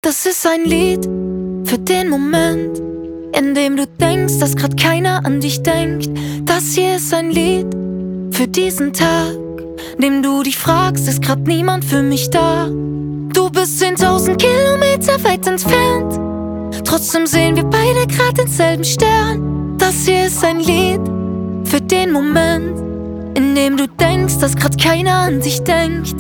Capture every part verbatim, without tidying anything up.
Das ist ein Lied für den Moment, in dem du denkst, dass grad keiner an dich denkt. Das hier ist ein Lied für diesen Tag, in dem du dich fragst, ist grad niemand für mich da. Du bist zehntausend Kilometer weit entfernt, trotzdem sehen wir beide grad denselben Stern. Das hier ist ein Lied für den Moment, in dem du denkst, dass grad keiner an dich denkt.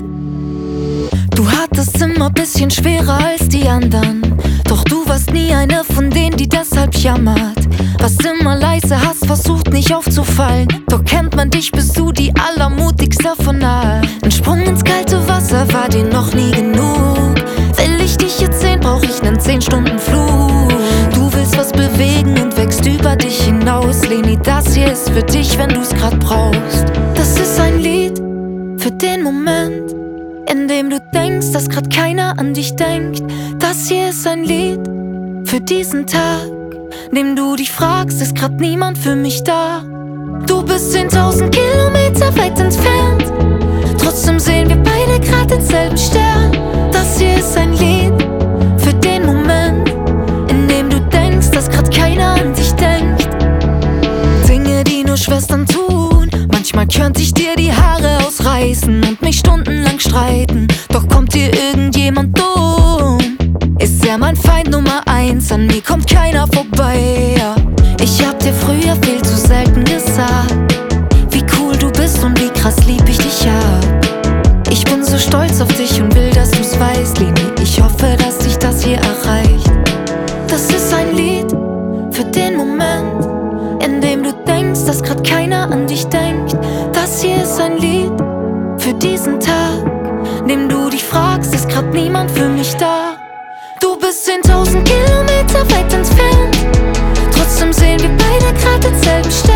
Du hattest immer bisschen schwerer als die anderen, doch du warst nie einer von denen, die deshalb jammert. Warst immer leise, hast versucht nicht aufzufallen, doch kennt man dich, bist du die allermutigste von allen. Ein Sprung ins kalte Wasser war dir noch nie genug. Will ich dich jetzt sehen, brauch ich nen zehn Stunden Flug. Du willst was bewegen und wächst über dich hinaus. Leni, das hier ist für dich, wenn du's grad brauchst. Das ist ein Lied für den Moment, in dem du denkst, dass grad keiner an dich denkt. Das hier ist ein Lied für diesen Tag, in dem du dich fragst, ist grad niemand für mich da. Du bist zehntausend Kilometer weit entfernt, trotzdem sehen wir beide grad denselben Stern. Das hier ist ein Lied für den Moment, in dem du denkst, dass grad keiner an dich denkt. Dinge, die nur Schwestern tun. Manchmal könnte ich dir die Haare ausreißen und mich stundenlang streiten, doch kommt dir irgendjemand dumm, ist er mein Feind Nummer eins, an mir kommt keiner vorbei, ja. Ich hab dir früher viel zu selten gesagt, wie cool du bist und wie krass lieb ich dich hab. Ich bin so stolz auf dich und will, dass du's weißt, Leni. Ich hoffe, dass dich das hier erreicht. Das ist ein Lied für den Moment, in dem du denkst, dass grad keiner an dich denkt. Das hier ist ein Lied für diesen Tag, in dem du dich fragst, ist grad niemand für mich da. Du bist zehntausend Kilometer weit entfernt, trotzdem sehen wir beide grad denselben Stern.